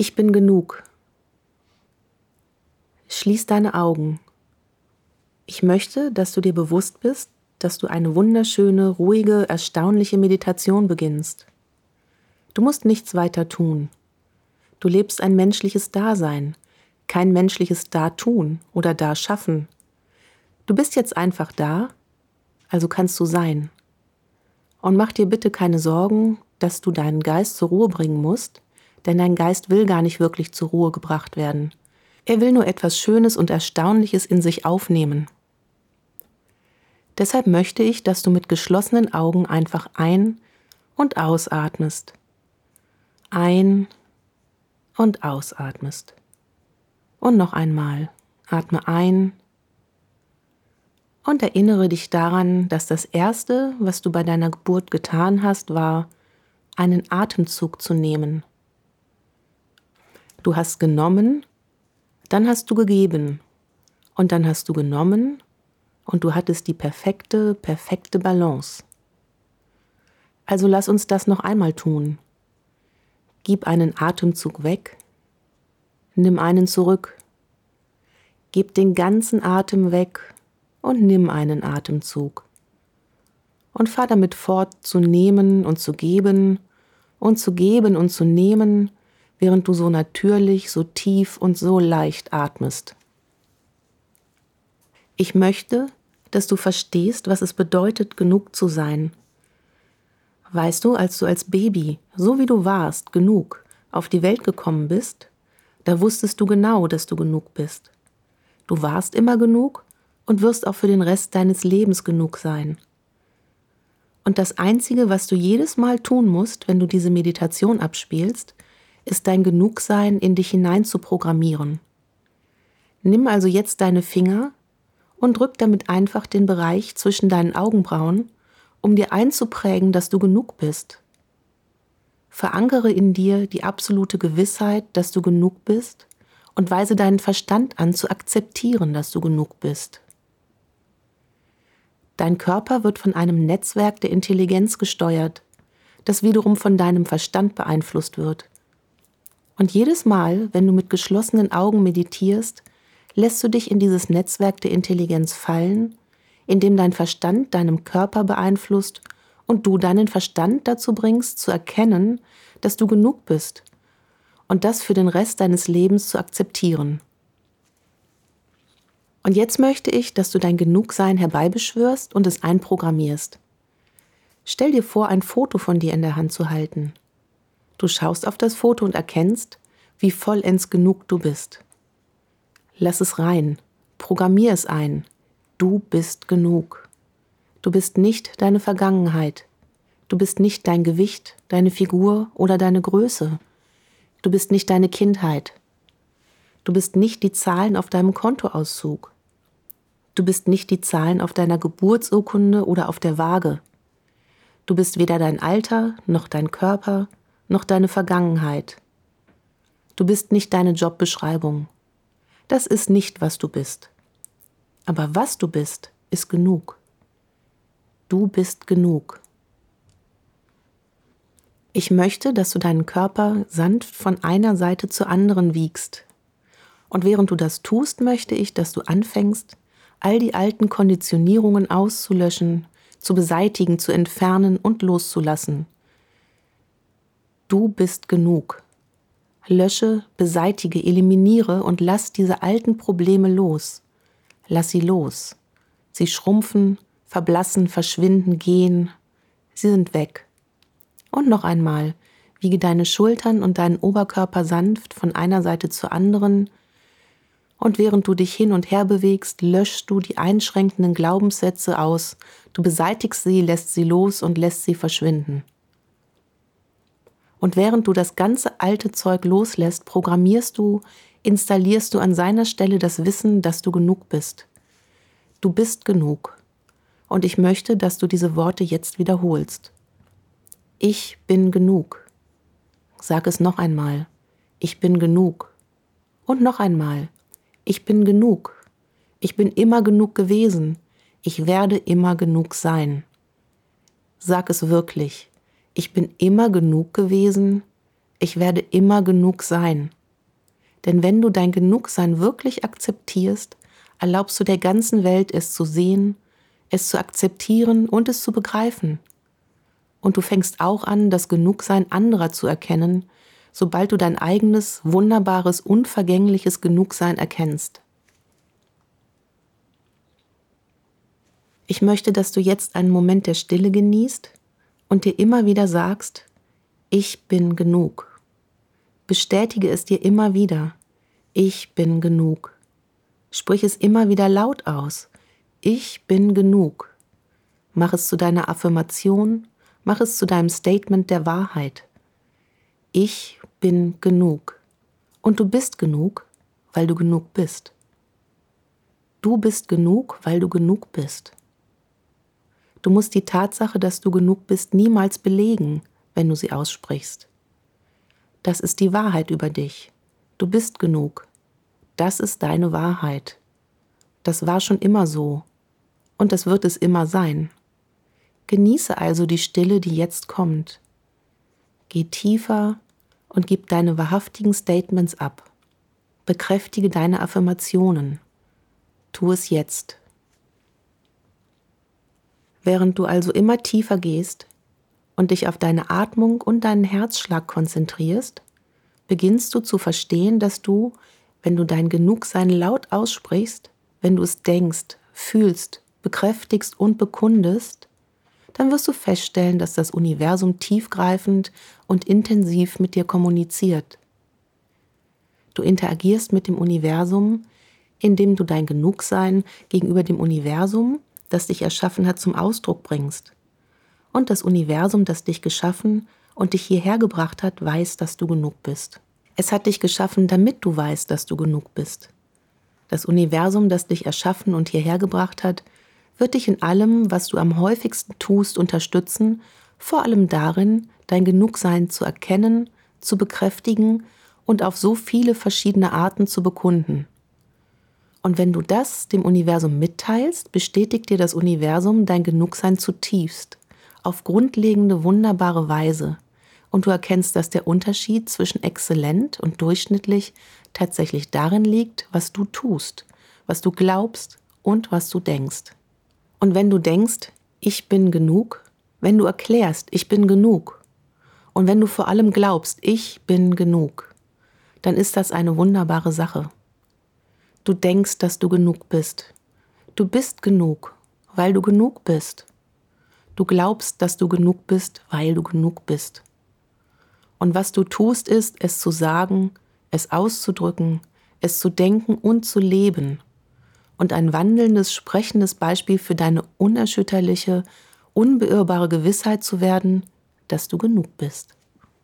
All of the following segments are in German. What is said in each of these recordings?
Ich bin genug. Schließ deine Augen. Ich möchte, dass du dir bewusst bist, dass du eine wunderschöne, ruhige, erstaunliche Meditation beginnst. Du musst nichts weiter tun. Du lebst ein menschliches Dasein, kein menschliches Datun oder Daschaffen. Du bist jetzt einfach da, also kannst du sein. Und mach dir bitte keine Sorgen, dass du deinen Geist zur Ruhe bringen musst, denn dein Geist will gar nicht wirklich zur Ruhe gebracht werden. Er will nur etwas Schönes und Erstaunliches in sich aufnehmen. Deshalb möchte ich, dass du mit geschlossenen Augen einfach ein- und ausatmest. Ein- und ausatmest. Und noch einmal. Atme ein und erinnere dich daran, dass das Erste, was du bei deiner Geburt getan hast, war, einen Atemzug zu nehmen. Du hast genommen, dann hast du gegeben und dann hast du genommen und du hattest die perfekte Balance. Also lass uns das noch einmal tun. Gib einen Atemzug weg, nimm einen zurück. Gib den ganzen Atem weg und nimm einen Atemzug. Und fahr damit fort zu nehmen und zu geben und zu geben und zu nehmen, während du so natürlich, so tief und so leicht atmest. Ich möchte, dass du verstehst, was es bedeutet, genug zu sein. Weißt du, als Baby, so wie du warst, genug, auf die Welt gekommen bist, da wusstest du genau, dass du genug bist. Du warst immer genug und wirst auch für den Rest deines Lebens genug sein. Und das Einzige, was du jedes Mal tun musst, wenn du diese Meditation abspielst, ist dein Genugsein in dich hinein zu programmieren. Nimm also jetzt deine Finger und drück damit einfach den Bereich zwischen deinen Augenbrauen, um dir einzuprägen, dass du genug bist. Verankere in dir die absolute Gewissheit, dass du genug bist und weise deinen Verstand an, zu akzeptieren, dass du genug bist. Dein Körper wird von einem Netzwerk der Intelligenz gesteuert, das wiederum von deinem Verstand beeinflusst wird. Und jedes Mal, wenn du mit geschlossenen Augen meditierst, lässt du dich in dieses Netzwerk der Intelligenz fallen, indem dein Verstand deinem Körper beeinflusst und du deinen Verstand dazu bringst, zu erkennen, dass du genug bist und das für den Rest deines Lebens zu akzeptieren. Und jetzt möchte ich, dass du dein Genugsein herbeibeschwörst und es einprogrammierst. Stell dir vor, ein Foto von dir in der Hand zu halten. Du schaust auf das Foto und erkennst, wie vollends genug du bist. Lass es rein, programmier es ein. Du bist genug. Du bist nicht deine Vergangenheit. Du bist nicht dein Gewicht, deine Figur oder deine Größe. Du bist nicht deine Kindheit. Du bist nicht die Zahlen auf deinem Kontoauszug. Du bist nicht die Zahlen auf deiner Geburtsurkunde oder auf der Waage. Du bist weder dein Alter, noch dein Körper, noch deine Vergangenheit. Du bist nicht deine Jobbeschreibung. Das ist nicht, was du bist. Aber was du bist, ist genug. Du bist genug. Ich möchte, dass du deinen Körper sanft von einer Seite zur anderen wiegst. Und während du das tust, möchte ich, dass du anfängst, all die alten Konditionierungen auszulöschen, zu beseitigen, zu entfernen und loszulassen. Du bist genug. Lösche, beseitige, eliminiere und lass diese alten Probleme los. Lass sie los. Sie schrumpfen, verblassen, verschwinden, gehen. Sie sind weg. Und noch einmal, wiege deine Schultern und deinen Oberkörper sanft von einer Seite zur anderen. Und während du dich hin und her bewegst, löschst du die einschränkenden Glaubenssätze aus. Du beseitigst sie, lässt sie los und lässt sie verschwinden. Und während du das ganze alte Zeug loslässt, programmierst du, installierst du an seiner Stelle das Wissen, dass du genug bist. Du bist genug. Und ich möchte, dass du diese Worte jetzt wiederholst. Ich bin genug. Sag es noch einmal. Ich bin genug. Und noch einmal. Ich bin genug. Ich bin immer genug gewesen. Ich werde immer genug sein. Sag es wirklich. Ich bin immer genug gewesen. Ich werde immer genug sein. Denn wenn du dein Genugsein wirklich akzeptierst, erlaubst du der ganzen Welt, es zu sehen, es zu akzeptieren und es zu begreifen. Und du fängst auch an, das Genugsein anderer zu erkennen, sobald du dein eigenes, wunderbares, unvergängliches Genugsein erkennst. Ich möchte, dass du jetzt einen Moment der Stille genießt und dir immer wieder sagst, ich bin genug. Bestätige es dir immer wieder, ich bin genug. Sprich es immer wieder laut aus, ich bin genug. Mach es zu deiner Affirmation, mach es zu deinem Statement der Wahrheit. Ich bin genug. Und du bist genug, weil du genug bist. Du bist genug, weil du genug bist. Du musst die Tatsache, dass du genug bist, niemals belegen, wenn du sie aussprichst. Das ist die Wahrheit über dich. Du bist genug. Das ist deine Wahrheit. Das war schon immer so. Und das wird es immer sein. Genieße also die Stille, die jetzt kommt. Geh tiefer und gib deine wahrhaftigen Statements ab. Bekräftige deine Affirmationen. Tu es jetzt. Während du also immer tiefer gehst und dich auf deine Atmung und deinen Herzschlag konzentrierst, beginnst du zu verstehen, dass du, wenn du dein Genugsein laut aussprichst, wenn du es denkst, fühlst, bekräftigst und bekundest, dann wirst du feststellen, dass das Universum tiefgreifend und intensiv mit dir kommuniziert. Du interagierst mit dem Universum, indem du dein Genugsein gegenüber dem Universum, das dich erschaffen hat, zum Ausdruck bringst. Und das Universum, das dich geschaffen und dich hierher gebracht hat, weiß, dass du genug bist. Es hat dich geschaffen, damit du weißt, dass du genug bist. Das Universum, das dich erschaffen und hierher gebracht hat, wird dich in allem, was du am häufigsten tust, unterstützen, vor allem darin, dein Genugsein zu erkennen, zu bekräftigen und auf so viele verschiedene Arten zu bekunden. Und wenn du das dem Universum mitteilst, bestätigt dir das Universum dein Genugsein zutiefst, auf grundlegende, wunderbare Weise. Und du erkennst, dass der Unterschied zwischen exzellent und durchschnittlich tatsächlich darin liegt, was du tust, was du glaubst und was du denkst. Und wenn du denkst, ich bin genug, wenn du erklärst, ich bin genug, und wenn du vor allem glaubst, ich bin genug, dann ist das eine wunderbare Sache. Du denkst, dass du genug bist. Du bist genug, weil du genug bist. Du glaubst, dass du genug bist, weil du genug bist. Und was du tust, ist, es zu sagen, es auszudrücken, es zu denken und zu leben. Und ein wandelndes, sprechendes Beispiel für deine unerschütterliche, unbeirrbare Gewissheit zu werden, dass du genug bist.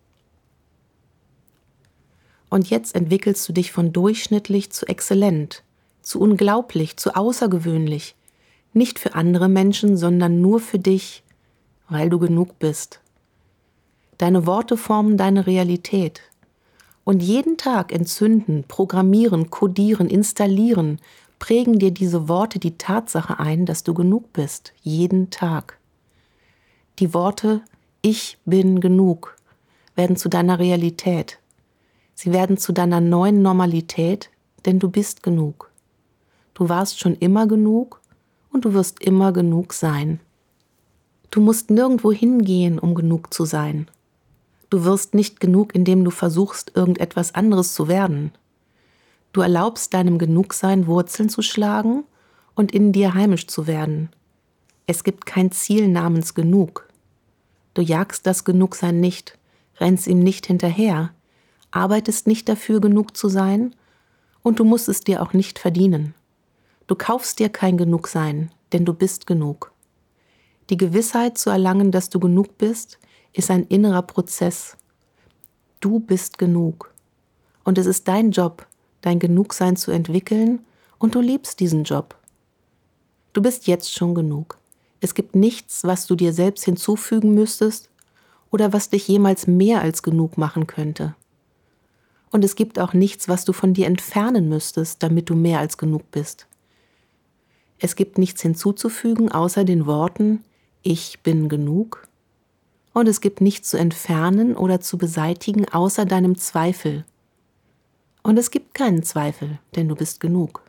Und jetzt entwickelst du dich von durchschnittlich zu exzellent, zu unglaublich, zu außergewöhnlich, nicht für andere Menschen, sondern nur für dich, weil du genug bist. Deine Worte formen deine Realität. Und jeden Tag entzünden, programmieren, kodieren, installieren, prägen dir diese Worte die Tatsache ein, dass du genug bist, jeden Tag. Die Worte Ich bin genug werden zu deiner Realität. Sie werden zu deiner neuen Normalität, denn du bist genug. Du warst schon immer genug und du wirst immer genug sein. Du musst nirgendwo hingehen, um genug zu sein. Du wirst nicht genug, indem du versuchst, irgendetwas anderes zu werden. Du erlaubst deinem Genugsein Wurzeln zu schlagen und in dir heimisch zu werden. Es gibt kein Ziel namens genug. Du jagst das Genugsein nicht, rennst ihm nicht hinterher, arbeitest nicht dafür, genug zu sein, und du musst es dir auch nicht verdienen. Du kaufst dir kein Genugsein, denn du bist genug. Die Gewissheit zu erlangen, dass du genug bist, ist ein innerer Prozess. Du bist genug. Und es ist dein Job, dein Genugsein zu entwickeln, und du liebst diesen Job. Du bist jetzt schon genug. Es gibt nichts, was du dir selbst hinzufügen müsstest oder was dich jemals mehr als genug machen könnte. Und es gibt auch nichts, was du von dir entfernen müsstest, damit du mehr als genug bist. Es gibt nichts hinzuzufügen, außer den Worten Ich bin genug Und es gibt nichts zu entfernen oder zu beseitigen außer deinem Zweifel. Und es gibt keinen Zweifel, denn du bist genug.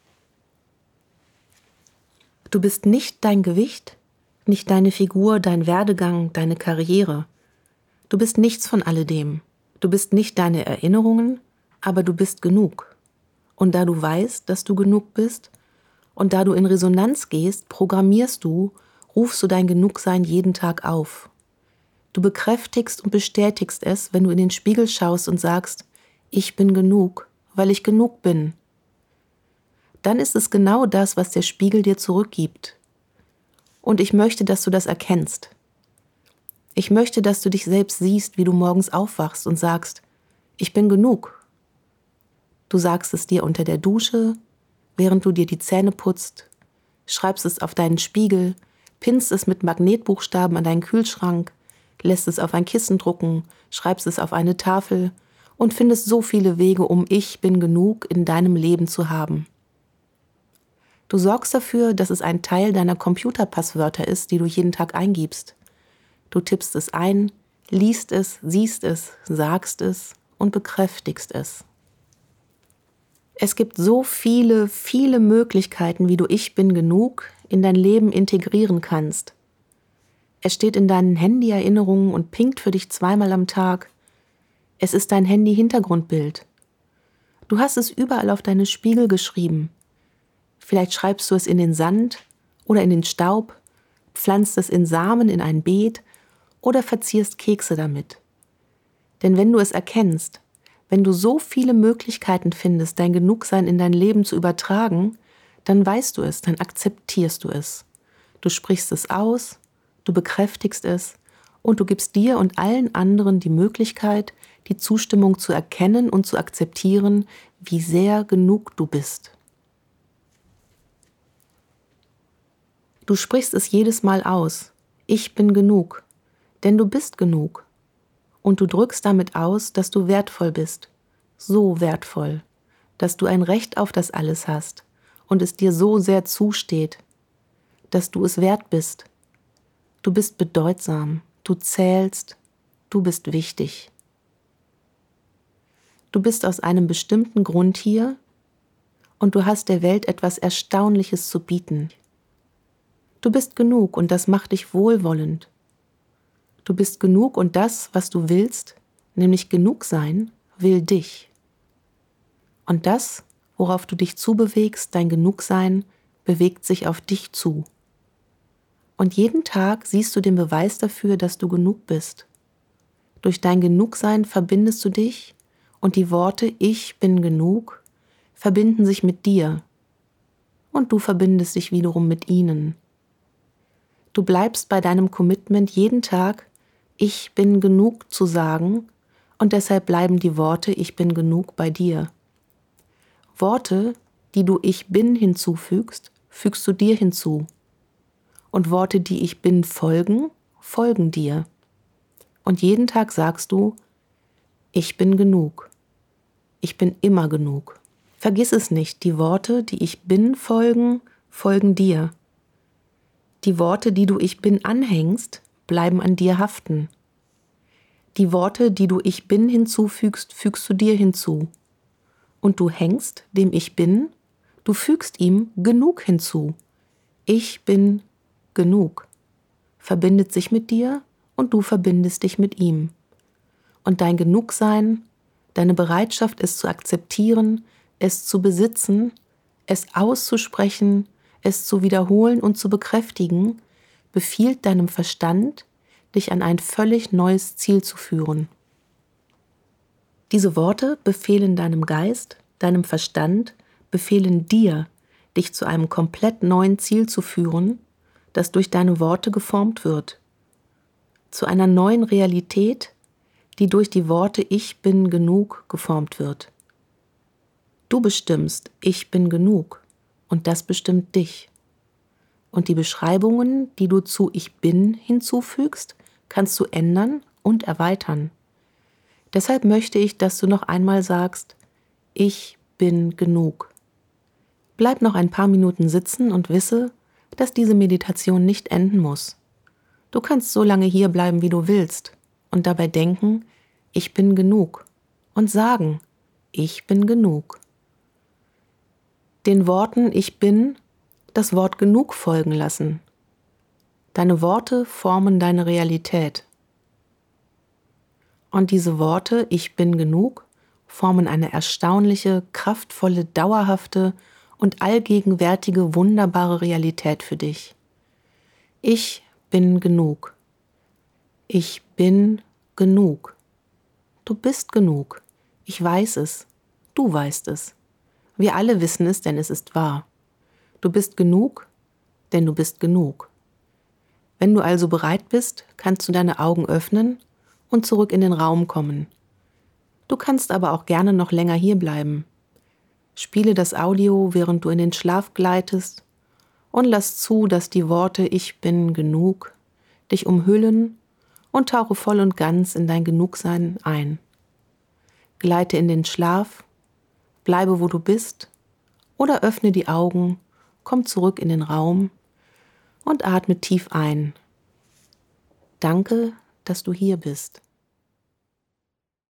Du bist nicht dein Gewicht, nicht deine Figur, dein Werdegang, deine Karriere. Du bist nichts von alledem. Du bist nicht deine Erinnerungen, aber du bist genug. Und da du weißt, dass du genug bist, und da du in Resonanz gehst, programmierst du, rufst du dein Genugsein jeden Tag auf. Du bekräftigst und bestätigst es, wenn du in den Spiegel schaust und sagst, ich bin genug, weil ich genug bin. Dann ist es genau das, was der Spiegel dir zurückgibt. Und ich möchte, dass du das erkennst. Ich möchte, dass du dich selbst siehst, wie du morgens aufwachst und sagst, ich bin genug. Du sagst es dir unter der Dusche, während du dir die Zähne putzt, schreibst es auf deinen Spiegel, pinnst es mit Magnetbuchstaben an deinen Kühlschrank, lässt es auf ein Kissen drucken, schreibst es auf eine Tafel und findest so viele Wege, um Ich bin genug in deinem Leben zu haben. Du sorgst dafür, dass es ein Teil deiner Computerpasswörter ist, die du jeden Tag eingibst. Du tippst es ein, liest es, siehst es, sagst es und bekräftigst es. Es gibt so viele, viele Möglichkeiten, wie du Ich bin genug in dein Leben integrieren kannst. Es steht in deinen Handy-Erinnerungen und pinkt für dich 2-mal am Tag. Es ist dein Handy-Hintergrundbild. Du hast es überall auf deine Spiegel geschrieben. Vielleicht schreibst du es in den Sand oder in den Staub, pflanzt es in Samen in ein Beet oder verzierst Kekse damit. Denn wenn du es erkennst, wenn du so viele Möglichkeiten findest, dein Genugsein in dein Leben zu übertragen, dann weißt du es, dann akzeptierst du es. Du sprichst es aus, du bekräftigst es und du gibst dir und allen anderen die Möglichkeit, die Zustimmung zu erkennen und zu akzeptieren, wie sehr genug du bist. Du sprichst es jedes Mal aus. Ich bin genug, denn du bist genug. Und du drückst damit aus, dass du wertvoll bist, so wertvoll, dass du ein Recht auf das alles hast und es dir so sehr zusteht, dass du es wert bist. Du bist bedeutsam, du zählst, du bist wichtig. Du bist aus einem bestimmten Grund hier und du hast der Welt etwas Erstaunliches zu bieten. Du bist genug und das macht dich wohlwollend. Du bist genug und das, was du willst, nämlich genug sein, will dich. Und das, worauf du dich zubewegst, dein Genugsein, bewegt sich auf dich zu. Und jeden Tag siehst du den Beweis dafür, dass du genug bist. Durch dein Genugsein verbindest du dich und die Worte Ich bin genug verbinden sich mit dir und du verbindest dich wiederum mit ihnen. Du bleibst bei deinem Commitment jeden Tag Ich bin genug zu sagen und deshalb bleiben die Worte Ich bin genug bei dir. Worte, die du Ich bin hinzufügst, fügst du dir hinzu. Und Worte, die Ich bin folgen, folgen dir. Und jeden Tag sagst du Ich bin genug. Ich bin immer genug. Vergiss es nicht, die Worte, die Ich bin folgen, folgen dir. Die Worte, die du Ich bin anhängst, bleiben an dir haften. Die Worte, die du Ich bin hinzufügst, fügst du dir hinzu. Und du hängst dem Ich bin, du fügst ihm genug hinzu. Ich bin genug. Verbindet sich mit dir und du verbindest dich mit ihm. Und dein Genugsein, deine Bereitschaft, es zu akzeptieren, es zu besitzen, es auszusprechen, es zu wiederholen und zu bekräftigen, befiehlt deinem Verstand, dich an ein völlig neues Ziel zu führen. Diese Worte befehlen deinem Geist, deinem Verstand, befehlen dir, dich zu einem komplett neuen Ziel zu führen, das durch deine Worte geformt wird. Zu einer neuen Realität, die durch die Worte Ich bin genug geformt wird. Du bestimmst Ich bin genug und das bestimmt dich. Und die Beschreibungen, die du zu Ich bin hinzufügst, kannst du ändern und erweitern. Deshalb möchte ich, dass du noch einmal sagst, ich bin genug. Bleib noch ein paar Minuten sitzen und wisse, dass diese Meditation nicht enden muss. Du kannst so lange hier bleiben, wie du willst und dabei denken, ich bin genug und sagen, ich bin genug. Den Worten ich bin das Wort genug folgen lassen. Deine Worte formen deine Realität. Und diese Worte ich bin genug formen eine erstaunliche, kraftvolle, dauerhafte und allgegenwärtige, wunderbare Realität für dich. Ich bin genug. Ich bin genug. Du bist genug. Ich weiß es. Du weißt es. Wir alle wissen es, denn es ist wahr. Du bist genug, denn du bist genug. Wenn du also bereit bist, kannst du deine Augen öffnen und zurück in den Raum kommen. Du kannst aber auch gerne noch länger hier bleiben. Spiele das Audio, während du in den Schlaf gleitest, und lass zu, dass die Worte ich bin genug dich umhüllen und tauche voll und ganz in dein Genugsein ein. Gleite in den Schlaf, bleibe wo du bist oder öffne die Augen, komm zurück in den Raum und atme tief ein. Danke, dass du hier bist.